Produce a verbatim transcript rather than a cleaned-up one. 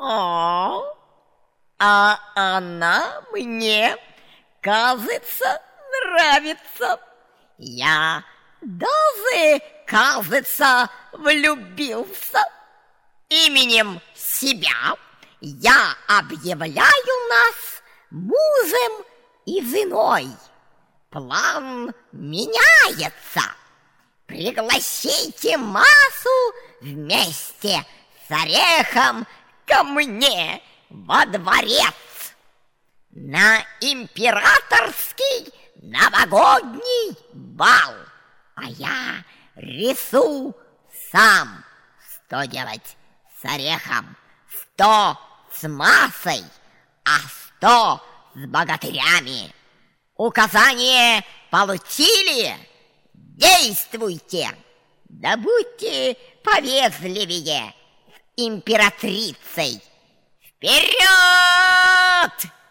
О, а она мне, кажется, нравится. Я даже, кажется, влюбился. Именем себя я объявляю нас мужем и женой. План меняется. Пригласите Масу вместе с Орехом ко мне во дворец на императорский новогодний бал. А я рисую сам, что делать с Орехом, что с Масой, а что с богатырями. Указание получили? Действуйте! Да будьте повежливее с императрицей. Вперед!